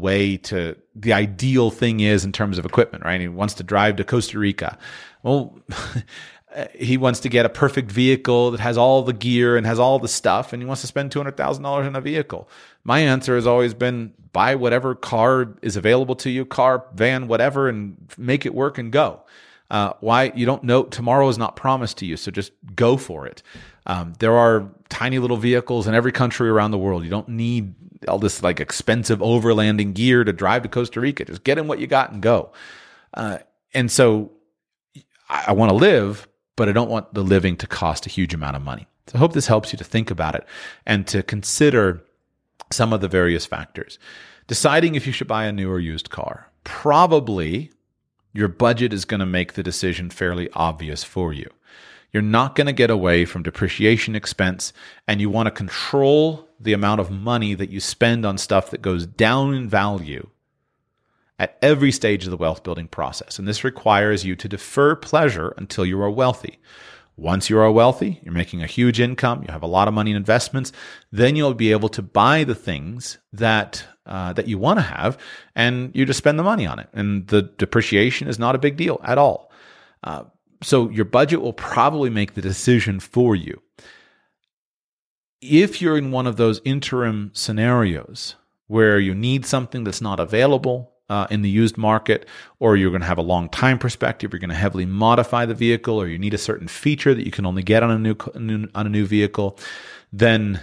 thing is in terms of equipment, right? He wants to drive to Costa Rica. Well, he wants to get a perfect vehicle that has all the gear and has all the stuff, and he wants to spend $200,000 in a vehicle. My answer has always been buy whatever car is available to you, car, van, whatever, and make it work and go. Why? You don't know. Tomorrow is not promised to you, so just go for it. There are tiny little vehicles in every country around the world. You don't need all this like expensive overlanding gear to drive to Costa Rica. Just get in what you got and go. And so I want to live, but I don't want the living to cost a huge amount of money. So I hope this helps you to think about it and to consider some of the various factors. Deciding if you should buy a new or used car. Probably your budget is going to make the decision fairly obvious for you. You're not going to get away from depreciation expense, and you want to control the amount of money that you spend on stuff that goes down in value at every stage of the wealth building process. And this requires you to defer pleasure until you are wealthy. Once you are wealthy, you're making a huge income, you have a lot of money in investments, then you'll be able to buy the things that you want to have, and you just spend the money on it. And the depreciation is not a big deal at all. So your budget will probably make the decision for you. If you're in one of those interim scenarios where you need something that's not available in the used market, or you're going to have a long time perspective, you're going to heavily modify the vehicle, or you need a certain feature that you can only get on a new vehicle, then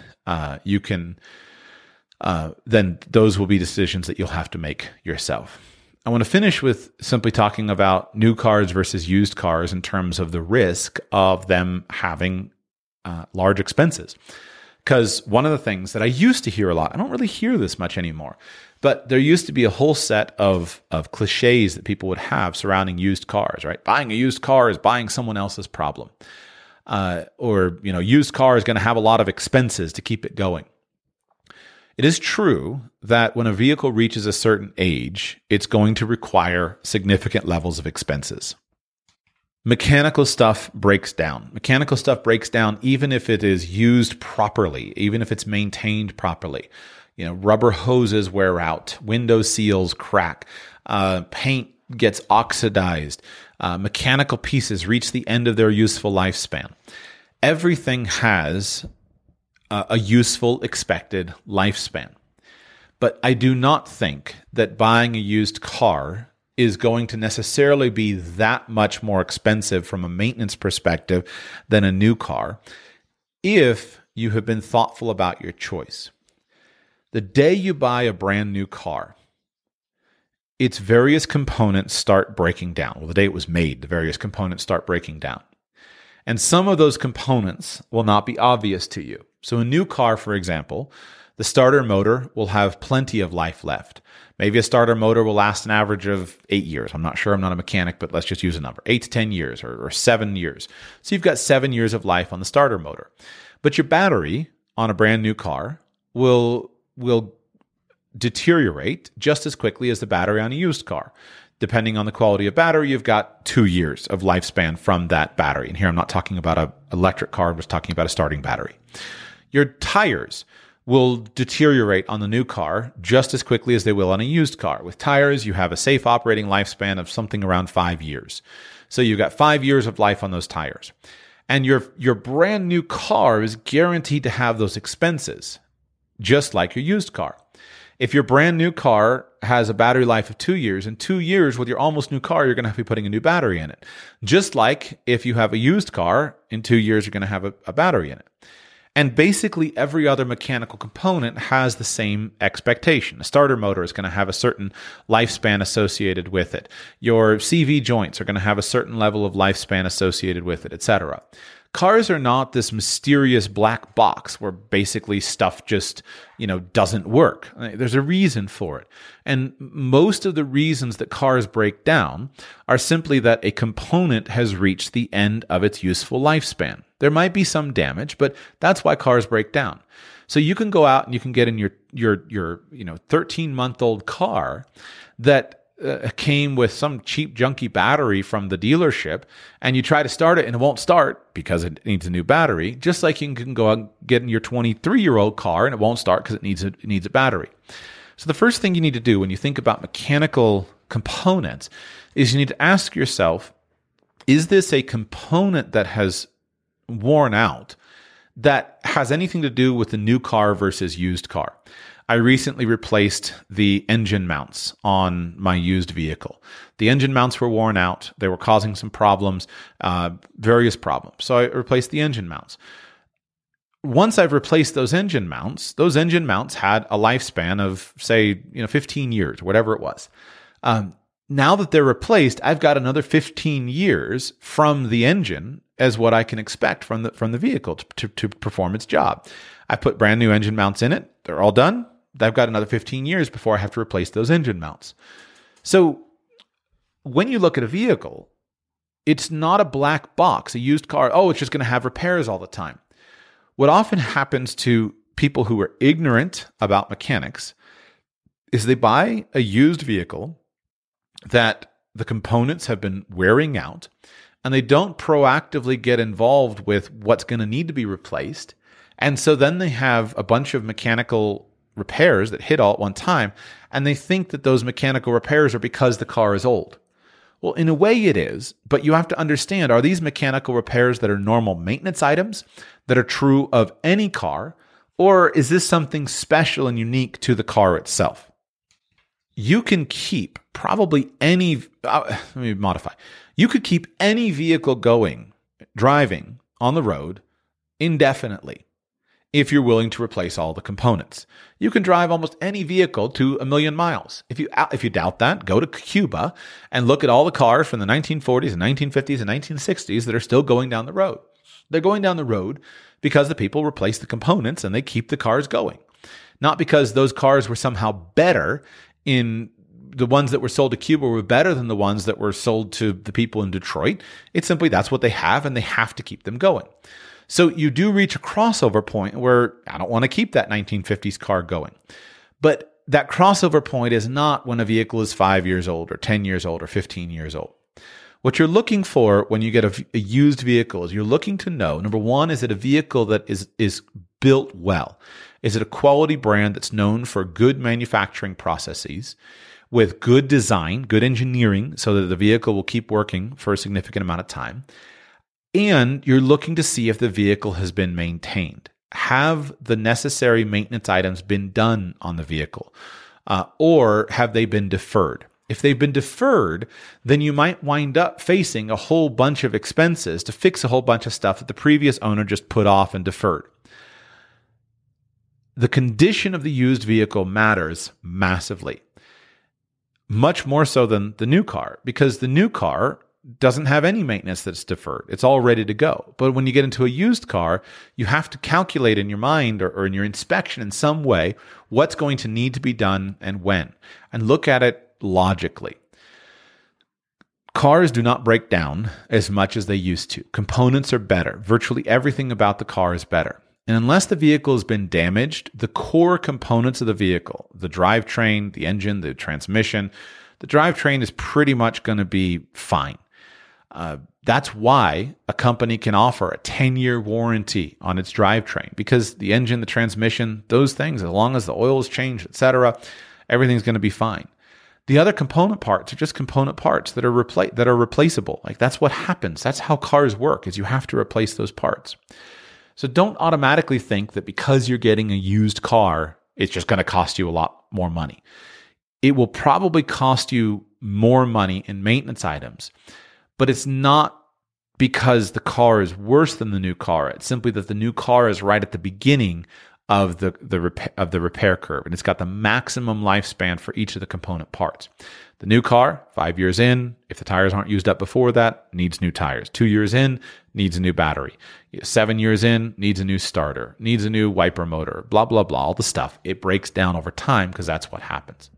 then those will be decisions that you'll have to make yourself. I want to finish with simply talking about new cars versus used cars in terms of the risk of them having large expenses. Because one of the things that I used to hear a lot, I don't really hear this much anymore, but there used to be a whole set of cliches that people would have surrounding used cars, right? Buying a used car is buying someone else's problem. Used car is going to have a lot of expenses to keep it going. It is true that when a vehicle reaches a certain age, it's going to require significant levels of expenses. Mechanical stuff breaks down. Mechanical stuff breaks down even if it is used properly, even if it's maintained properly. Rubber hoses wear out, window seals crack, paint gets oxidized, mechanical pieces reach the end of their useful lifespan. Everything has a useful expected lifespan. But I do not think that buying a used car is going to necessarily be that much more expensive from a maintenance perspective than a new car if you have been thoughtful about your choice. The day you buy a brand new car, its various components start breaking down. Well, the day it was made, the various components start breaking down. And some of those components will not be obvious to you. So a new car, for example, the starter motor will have plenty of life left. Maybe a starter motor will last an average of 8 years. I'm not sure. I'm not a mechanic, but let's just use a number. 8 to 10 years or 7 years. So you've got 7 years of life on the starter motor. But your battery on a brand new car will deteriorate just as quickly as the battery on a used car. Depending on the quality of battery, you've got 2 years of lifespan from that battery. And here I'm not talking about an electric car. I'm just talking about a starting battery. Your tires will deteriorate on the new car just as quickly as they will on a used car. With tires, you have a safe operating lifespan of something around 5 years. So you've got 5 years of life on those tires. And your brand new car is guaranteed to have those expenses, just like your used car. If your brand new car has a battery life of 2 years, in 2 years with your almost new car, you're going to have to be putting a new battery in it. Just like if you have a used car, in 2 years, you're going to have a battery in it. And basically every other mechanical component has the same expectation. A starter motor is going to have a certain lifespan associated with it. Your CV joints are going to have a certain level of lifespan associated with it, etc. Cars are not this mysterious black box where basically stuff just, doesn't work. There's a reason for it. And most of the reasons that cars break down are simply that a component has reached the end of its useful lifespan. There might be some damage, but that's why cars break down. So you can go out and you can get in your 13-month-old car that came with some cheap junky battery from the dealership, and you try to start it and it won't start because it needs a new battery, just like you can go out and get in your 23-year-old car and it won't start because it needs a battery. So the first thing you need to do when you think about mechanical components is you need to ask yourself, is this a component that has worn out that has anything to do with the new car versus used car? I recently replaced the engine mounts on my used vehicle. The engine mounts were worn out. They were causing some problems, various problems. So I replaced the engine mounts. Once I've replaced those engine mounts had a lifespan of, say, 15 years, whatever it was. Now that they're replaced, I've got another 15 years from the engine as what I can expect from the vehicle to perform its job. I put brand new engine mounts in it. They're all done. I've got another 15 years before I have to replace those engine mounts. So when you look at a vehicle, it's not a black box, a used car. Oh, it's just going to have repairs all the time. What often happens to people who are ignorant about mechanics is they buy a used vehicle that the components have been wearing out, and they don't proactively get involved with what's going to need to be replaced. And so then they have a bunch of mechanical repairs that hit all at one time, and they think that those mechanical repairs are because the car is old. Well, in a way it is, but you have to understand, are these mechanical repairs that are normal maintenance items that are true of any car, or is this something special and unique to the car itself? You can keep probably any, let me modify. You could keep any vehicle driving on the road indefinitely if you're willing to replace all the components. You can drive almost any vehicle to 1 million miles. If you doubt that, go to Cuba and look at all the cars from the 1940s and 1950s and 1960s that are still going down the road. They're going down the road because the people replace the components and they keep the cars going. Not because those cars were somehow better in the ones that were sold to Cuba were better than the ones that were sold to the people in Detroit. It's simply that's what they have and they have to keep them going. So you do reach a crossover point where I don't want to keep that 1950s car going. But that crossover point is not when a vehicle is 5 years old or 10 years old or 15 years old. What you're looking for when you get a used vehicle is you're looking to know, number one, is it a vehicle that is built well? Is it a quality brand that's known for good manufacturing processes with good design, good engineering, so that the vehicle will keep working for a significant amount of time? And you're looking to see if the vehicle has been maintained. Have the necessary maintenance items been done on the vehicle? Or have they been deferred? If they've been deferred, then you might wind up facing a whole bunch of expenses to fix a whole bunch of stuff that the previous owner just put off and deferred. The condition of the used vehicle matters massively. much more so than the new car, because the new car doesn't have any maintenance that's deferred. It's all ready to go. But when you get into a used car, you have to calculate in your mind or in your inspection in some way what's going to need to be done and when, and look at it logically. Cars do not break down as much as they used to. Components are better. Virtually everything about the car is better. And unless the vehicle has been damaged, the core components of the vehicle, the drivetrain, the engine, the transmission, the drivetrain is pretty much going to be fine. That's why a company can offer a 10-year warranty on its drivetrain, because the engine, the transmission, those things, as long as the oil is changed, etc., everything's going to be fine. The other component parts are just component parts that are replaceable. Like, that's what happens. That's how cars work, is you have to replace those parts. So don't automatically think that because you're getting a used car, it's just going to cost you a lot more money. It will probably cost you more money in maintenance items, but it's not because the car is worse than the new car. It's simply that the new car is right at the beginning of the repair curve, and it's got the maximum lifespan for each of the component parts. The new car, 5 years in, if the tires aren't used up before that, needs new tires. 2 years in, needs a new battery. 7 years in, needs a new starter, needs a new wiper motor, blah, blah, blah, all the stuff. It breaks down over time because that's what happens.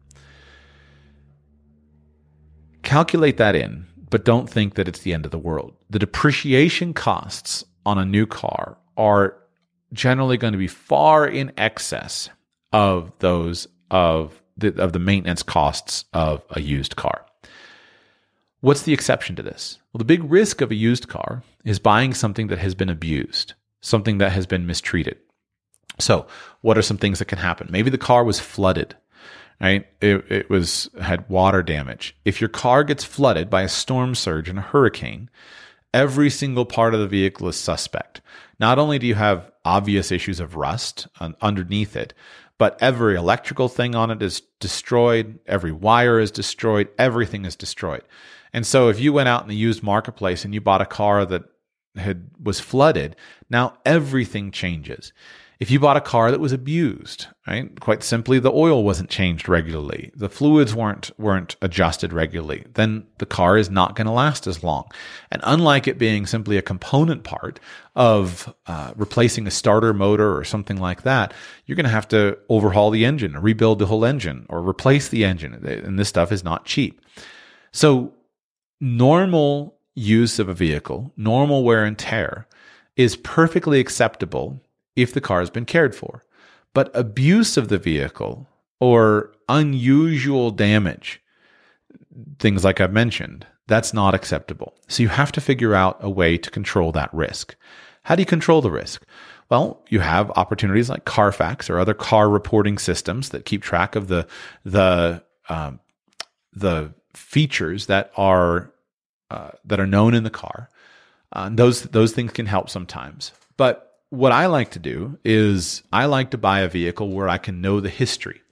Calculate that in, but don't think that it's the end of the world. The depreciation costs on a new car are generally going to be far in excess of those of the maintenance costs of a used car. What's the exception to this? Well, the big risk of a used car is buying something that has been abused, something that has been mistreated. So what are some things that can happen? Maybe the car was flooded, right? It had water damage. If your car gets flooded by a storm surge and a hurricane, every single part of the vehicle is suspect. Not only do you have obvious issues of rust underneath it, but every electrical thing on it is destroyed, every wire is destroyed, everything is destroyed. And so if you went out in the used marketplace and you bought a car that was flooded, now everything changes. If you bought a car that was abused, right? Quite simply, the oil wasn't changed regularly, the fluids weren't adjusted regularly, then the car is not going to last as long. And unlike it being simply a component part of replacing a starter motor or something like that, you're going to have to overhaul the engine, or rebuild the whole engine, or replace the engine. And this stuff is not cheap. So normal use of a vehicle, normal wear and tear, is perfectly acceptable if the car has been cared for. But abuse of the vehicle or unusual damage, things like I've mentioned, that's not acceptable. So you have to figure out a way to control that risk. How do you control the risk? Well, you have opportunities like Carfax or other car reporting systems that keep track of the features that are known in the car. Those things can help sometimes. But what I like to do is I like to buy a vehicle where I can know the history,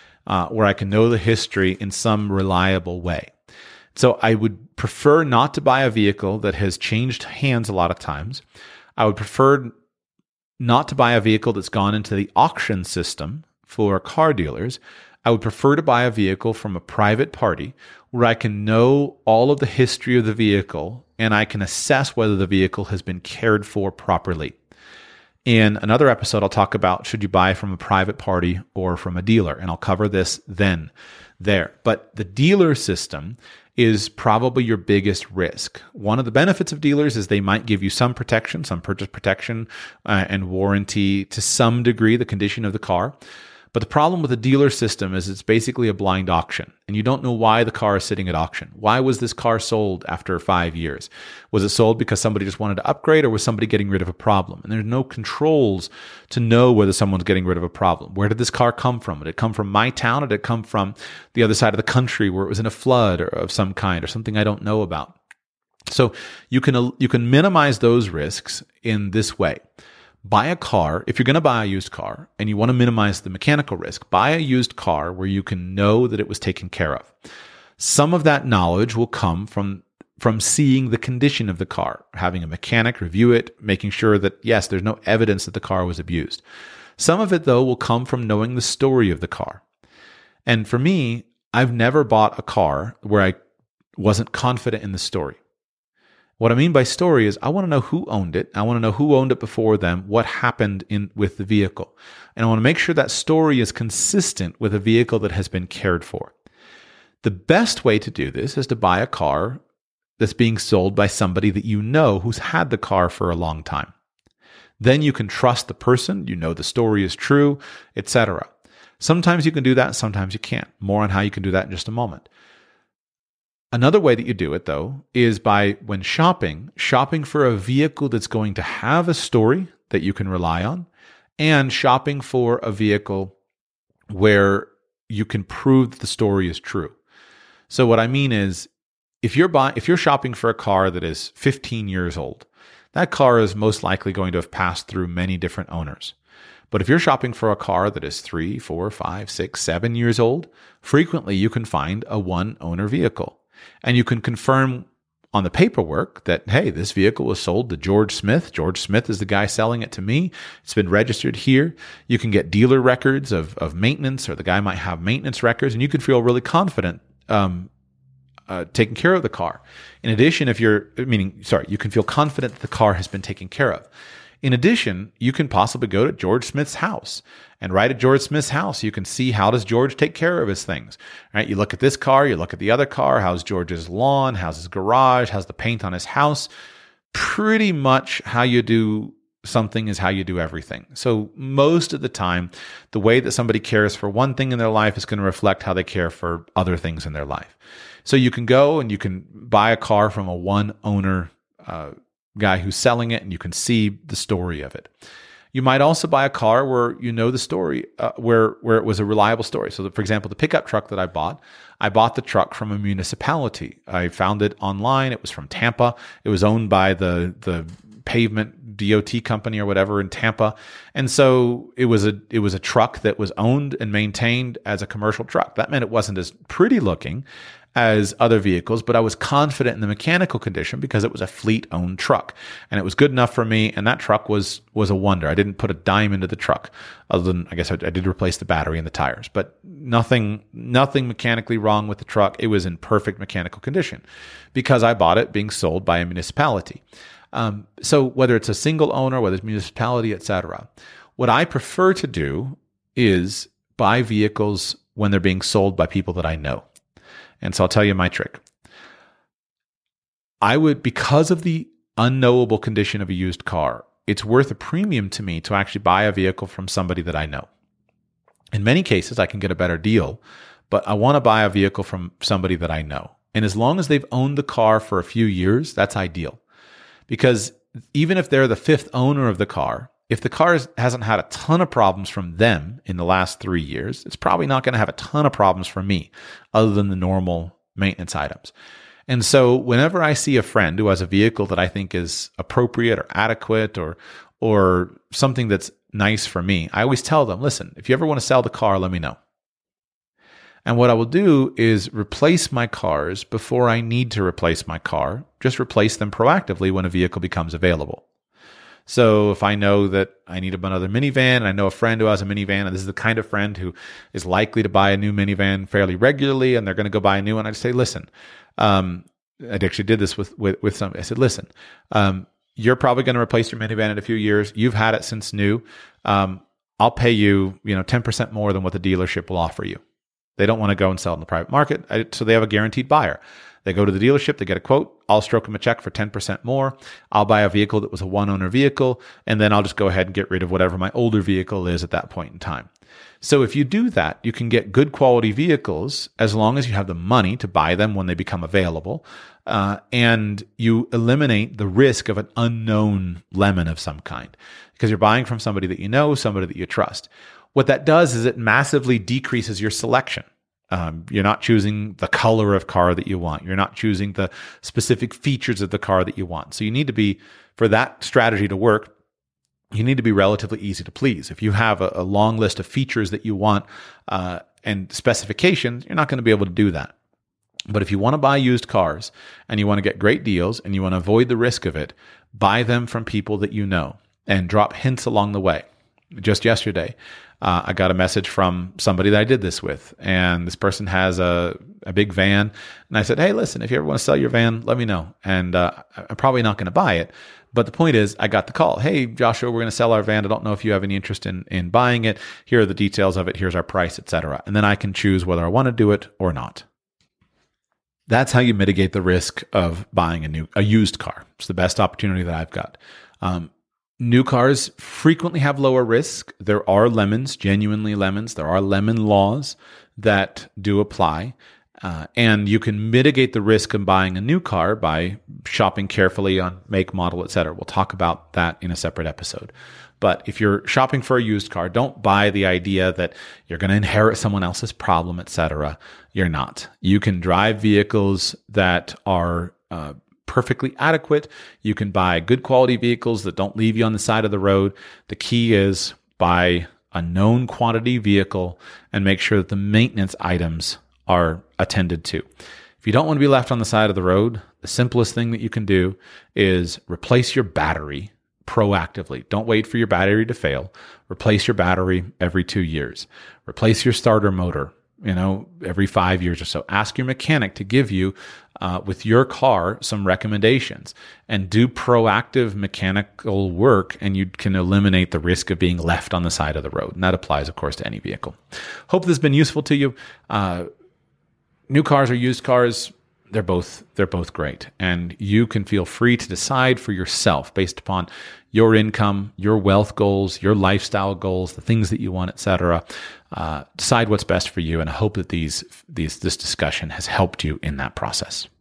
in some reliable way. So I would prefer not to buy a vehicle that has changed hands a lot of times. I would prefer not to buy a vehicle that's gone into the auction system for car dealers. I would prefer to buy a vehicle from a private party where I can know all of the history of the vehicle and I can assess whether the vehicle has been cared for properly. In another episode, I'll talk about should you buy from a private party or from a dealer, and I'll cover this there. But the dealer system is probably your biggest risk. One of the benefits of dealers is they might give you some protection, some purchase protection and warranty to some degree, the condition of the car. But the problem with the dealer system is it's basically a blind auction, and you don't know why the car is sitting at auction. Why was this car sold after 5 years? Was it sold because somebody just wanted to upgrade, or was somebody getting rid of a problem? And there's no controls to know whether someone's getting rid of a problem. Where did this car come from? Did it come from my town, or did it come from the other side of the country where it was in a flood or of some kind, or something I don't know about? So you can minimize those risks in this way. Buy a car, if you're going to buy a used car and you want to minimize the mechanical risk, buy a used car where you can know that it was taken care of. Some of that knowledge will come from seeing the condition of the car, having a mechanic review it, making sure that, yes, there's no evidence that the car was abused. Some of it, though, will come from knowing the story of the car. And for me, I've never bought a car where I wasn't confident in the story. What I mean by story is I want to know who owned it. I want to know who owned it before them, what happened with the vehicle. And I want to make sure that story is consistent with a vehicle that has been cared for. The best way to do this is to buy a car that's being sold by somebody that you know who's had the car for a long time. Then you can trust the person, you know the story is true, etc. Sometimes you can do that, sometimes you can't. More on how you can do that in just a moment. Another way that you do it, though, is by when shopping for a vehicle that's going to have a story that you can rely on, and shopping for a vehicle where you can prove that the story is true. So what I mean is, if you're shopping for a car that is 15 years old, that car is most likely going to have passed through many different owners. But if you're shopping for a car that is 3, 4, 5, 6, 7 years old, frequently you can find a one-owner vehicle. And you can confirm on the paperwork that, hey, this vehicle was sold to George Smith. George Smith is the guy selling it to me. It's been registered here. You can get dealer records of maintenance, or the guy might have maintenance records, and you can feel really confident taking care of the car. In addition, you can feel confident that the car has been taken care of. In addition, you can possibly go to George Smith's house, and right at George Smith's house, you can see, how does George take care of his things, right? You look at this car, you look at the other car, how's George's lawn, how's his garage, how's the paint on his house. Pretty much how you do something is how you do everything. So most of the time, the way that somebody cares for one thing in their life is going to reflect how they care for other things in their life. So you can go and you can buy a car from a one-owner guy who's selling it, and you can see the story of it. You might also buy a car where you know the story, where it was a reliable story. So for example, the pickup truck that I bought the truck from a municipality. I found it online. It was from Tampa. It was owned by the pavement DOT company or whatever in Tampa. And so it was a truck that was owned and maintained as a commercial truck. That meant it wasn't as pretty looking as other vehicles, but I was confident in the mechanical condition because it was a fleet-owned truck, and it was good enough for me. And that truck was a wonder. I didn't put a dime into the truck, other than I guess I did replace the battery and the tires, but nothing mechanically wrong with the truck. It was in perfect mechanical condition because I bought it being sold by a municipality. So whether it's a single owner, whether it's municipality, etc., what I prefer to do is buy vehicles when they're being sold by people that I know. And so I'll tell you my trick. Because of the unknowable condition of a used car, it's worth a premium to me to actually buy a vehicle from somebody that I know. In many cases, I can get a better deal, but I want to buy a vehicle from somebody that I know. And as long as they've owned the car for a few years, that's ideal. Because even if they're the fifth owner of the car, if the car hasn't had a ton of problems from them in the last 3 years, it's probably not going to have a ton of problems from me, other than the normal maintenance items. And so whenever I see a friend who has a vehicle that I think is appropriate or adequate or something that's nice for me, I always tell them, listen, if you ever want to sell the car, let me know. And what I will do is replace my cars before I need to replace my car. Just replace them proactively when a vehicle becomes available. So if I know that I need another minivan, and I know a friend who has a minivan, and this is the kind of friend who is likely to buy a new minivan fairly regularly, and they're going to go buy a new one, I just say, listen, I actually did this with somebody. I said, listen, you're probably going to replace your minivan in a few years. You've had it since new. I'll pay you, 10% more than what the dealership will offer you. They don't want to go and sell it in the private market, so they have a guaranteed buyer. They go to the dealership, they get a quote, I'll stroke them a check for 10% more. I'll buy a vehicle that was a one-owner vehicle, and then I'll just go ahead and get rid of whatever my older vehicle is at that point in time. So if you do that, you can get good quality vehicles as long as you have the money to buy them when they become available, and you eliminate the risk of an unknown lemon of some kind because you're buying from somebody that you know, somebody that you trust. What that does is it massively decreases your selection. You're not choosing the color of car that you want. You're not choosing the specific features of the car that you want. So you need to be, for that strategy to work, you need to be relatively easy to please. If you have a long list of features that you want and specifications, you're not going to be able to do that. But if you want to buy used cars and you want to get great deals and you want to avoid the risk of it, buy them from people that you know and drop hints along the way. just yesterday, I got a message from somebody that I did this with, and this person has a big van. And I said, hey, listen, if you ever want to sell your van, let me know. And I'm probably not going to buy it. But the point is, I got the call. Hey, Joshua, we're going to sell our van. I don't know if you have any interest in buying it. Here are the details of it. Here's our price, etc. And then I can choose whether I want to do it or not. That's how you mitigate the risk of buying a used car. It's the best opportunity that I've got. New cars frequently have lower risk. There are lemons, genuinely lemons. There are lemon laws that do apply. And you can mitigate the risk of buying a new car by shopping carefully on make, model, etc. We'll talk about that in a separate episode. But if you're shopping for a used car, don't buy the idea that you're going to inherit someone else's problem, etc. You're not. You can drive vehicles that are perfectly adequate. You can buy good quality vehicles that don't leave you on the side of the road. The key is buy a known quantity vehicle and make sure that the maintenance items are attended to. If you don't want to be left on the side of the road, the simplest thing that you can do is replace your battery proactively. Don't wait for your battery to fail. Replace your battery every 2 years. Replace your starter motor, every 5 years or so. Ask your mechanic to give you, with your car, some recommendations, and do proactive mechanical work, and you can eliminate the risk of being left on the side of the road. And that applies, of course, to any vehicle. Hope this has been useful to you. New cars or used cars, they're both great. And you can feel free to decide for yourself based upon your income, your wealth goals, your lifestyle goals, the things that you want, etc. Decide what's best for you. And I hope that this discussion has helped you in that process.